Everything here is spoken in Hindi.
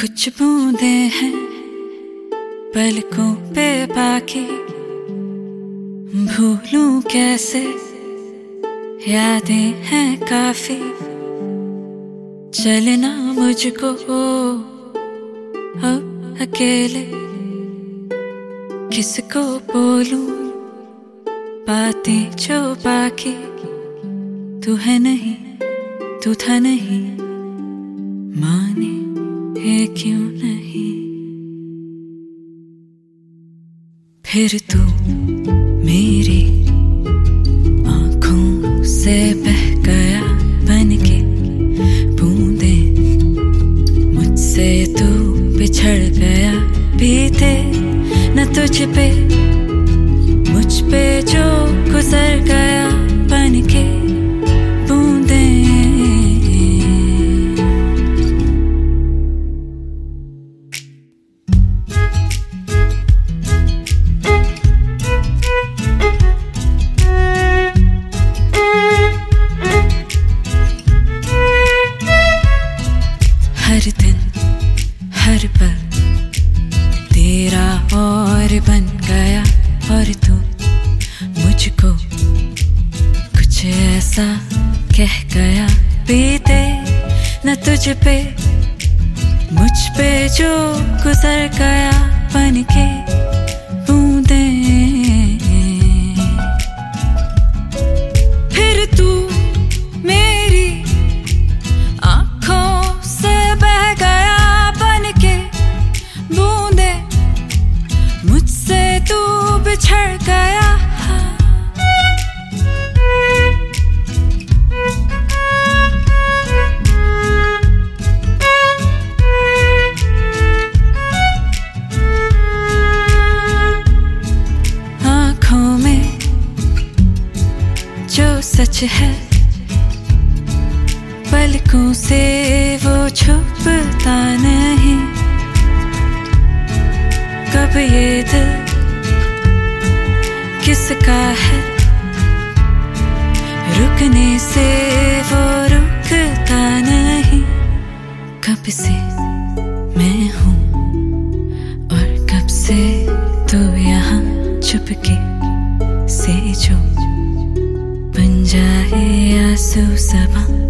कुछ बूंदे हैं पलकों पे बाकी, भूलूं कैसे यादें हैं काफी। चलना मुझको अब अकेले, किसको बोलूं बातें जो बाकी। तू है नहीं, तू था नहीं, माने है क्यों नहीं। फिर तू मेरी आंखों से बह गया बनके बूंदे, मुझसे तू बिछड़ गया बीते न तुझ पे, मुझ पे जो गुजर गया बनके बूंदे। हर दिन हर पल तेरा और बन गया, और तू मुझको कुछ ऐसा कह गया बीते न तुझ पे, मुझ पे जो गुजर गया बनके बूंदे। फिर तू मेरी आंखों से बह गया बनके बूंदे, मुझसे तू बिछड़ गया। आँखों में जो सच है पलकों से वो छुपता नहीं। कब ये दिल किसका है, रुकने से वो रुकता नहीं। कब से मैं हूँ और कब से तू यहाँ चुपके से जो बन जाए आंसू ज़बां।